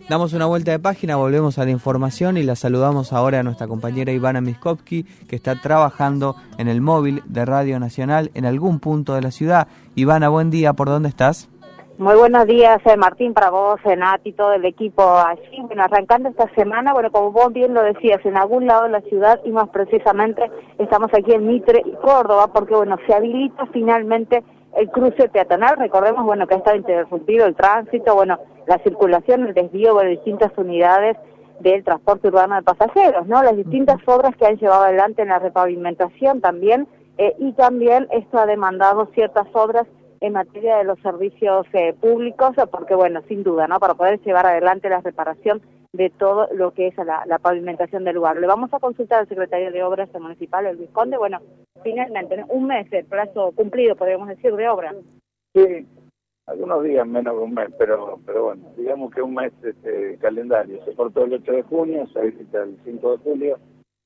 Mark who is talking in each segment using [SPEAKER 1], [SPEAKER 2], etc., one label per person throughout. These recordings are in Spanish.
[SPEAKER 1] Damos una vuelta de página, volvemos a la información y la saludamos ahora a nuestra compañera Ivana Miskovsky, que está trabajando en el móvil de Radio Nacional en algún punto de la ciudad. Ivana, buen día, ¿por dónde estás?
[SPEAKER 2] Muy buenos días, Martín, para vos, Nati, todo el equipo allí. Bueno, arrancando esta semana, bueno, como vos bien lo decías, en algún lado de la ciudad y más precisamente estamos aquí en Mitre y Córdoba, porque bueno, se habilita finalmente el cruce peatonal. Recordemos, bueno, que ha estado interrumpido el tránsito, bueno, la circulación, el desvío de distintas unidades del transporte urbano de pasajeros, ¿no? Las distintas obras que han llevado adelante en la repavimentación también, y también esto ha demandado ciertas obras en materia de los servicios públicos, porque bueno, sin duda, ¿no? Para poder llevar adelante la reparación de todo lo que es la pavimentación del lugar. Le vamos a consultar al secretario de Obras Municipal, el Luis Conde. Bueno, finalmente, ¿no? Un mes, el plazo cumplido, podríamos decir, de obra.
[SPEAKER 3] Sí, algunos días menos de un mes, pero bueno, digamos que un mes calendario. Se cortó el 8 de junio, se habilita el 5 de julio.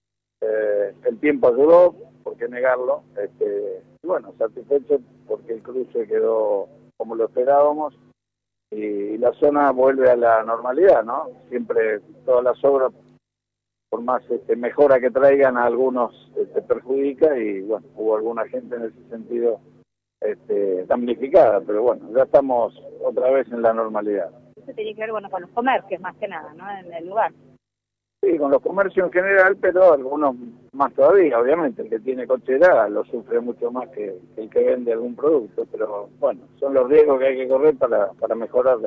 [SPEAKER 3] El tiempo ayudó, ¿por qué negarlo? Y bueno, satisfecho porque el cruce quedó como lo esperábamos y la zona vuelve a la normalidad, ¿no? Siempre todas las obras, por más mejora que traigan, a algunos perjudica y bueno, hubo alguna gente en ese sentido damnificada, pero bueno, ya estamos otra vez en la normalidad.
[SPEAKER 2] Eso tiene que ver, bueno, con los comercios más que nada, ¿no? En el lugar.
[SPEAKER 3] Sí, con los comercios en general, pero algunos más todavía, obviamente. El que tiene cochera lo sufre mucho más que el que vende algún producto, pero bueno, son los riesgos que hay que correr para mejorar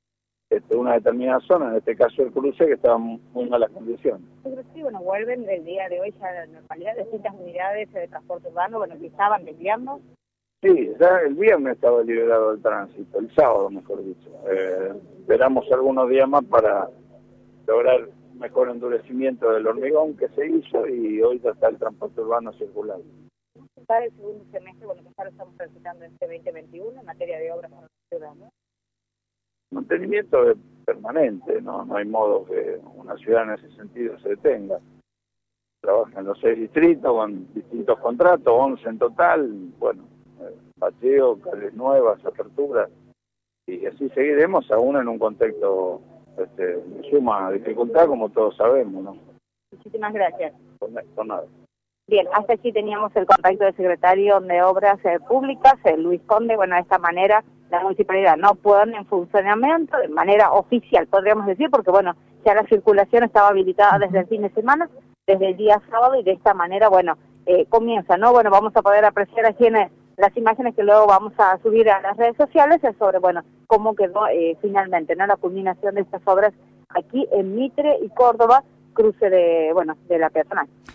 [SPEAKER 3] una determinada zona, en este caso el cruce, que estaba en muy malas condiciones.
[SPEAKER 2] Sí, bueno, vuelven el día de hoy ya a la normalidad, distintas unidades de transporte urbano, bueno, que estaban desviando.
[SPEAKER 3] Sí, ya el viernes estaba liberado el tránsito, el sábado mejor dicho. Esperamos algunos días más para lograr mejor endurecimiento del hormigón que se hizo y hoy ya está el transporte urbano circulando.
[SPEAKER 2] Para el segundo semestre, bueno, que ya lo estamos transitando en este 2021 en materia de obras para la ciudad, ¿no?
[SPEAKER 3] Mantenimiento es permanente, ¿no? No hay modo que una ciudad en ese sentido se detenga. Trabaja en los 6 distritos con distintos contratos, 11 en total, bueno, bacheo, calles nuevas, aperturas, y así seguiremos aún en un contexto de suma dificultad, como todos sabemos, ¿no?
[SPEAKER 2] Muchísimas gracias.
[SPEAKER 3] Por nada.
[SPEAKER 2] Bien, hasta aquí teníamos el contacto del secretario de Obras Públicas, Luis Conde. Bueno, de esta manera la municipalidad no pone en funcionamiento de manera oficial, podríamos decir, porque bueno, ya la circulación estaba habilitada desde el fin de semana, desde el día sábado, y de esta manera, bueno, comienza, ¿no? Bueno, vamos a poder apreciar aquí en las imágenes que luego vamos a subir a las redes sociales sobre, bueno, cómo quedó finalmente, ¿no? La culminación de estas obras aquí en Mitre y Córdoba, cruce de la peatonal.